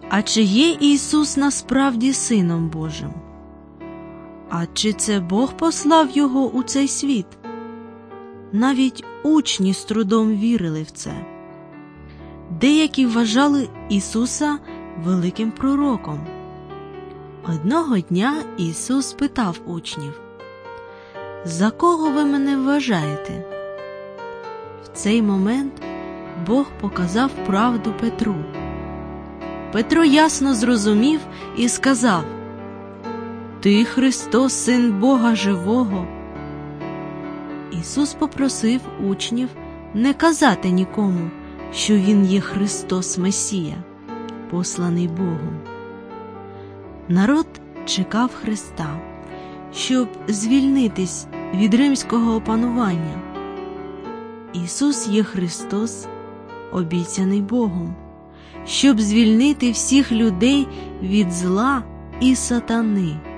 а чи є Ісус насправді Сином Божим? А чи це Бог послав Його у цей світ? Навіть учні з трудом вірили в це. Деякі вважали Ісуса великим пророком. Одного дня Ісус питав учнів: «За кого ви мене вважаєте?» В цей момент Бог показав правду Петру. Петро ясно зрозумів і сказав: «Ти Христос, Син Бога Живого». Ісус попросив учнів не казати нікому, що Він є Христос Месія, посланий Богом. Народ чекав Христа, щоб звільнитись від римського опанування. Ісус є Христос, обіцяний Богом, щоб звільнити всіх людей від зла і сатани.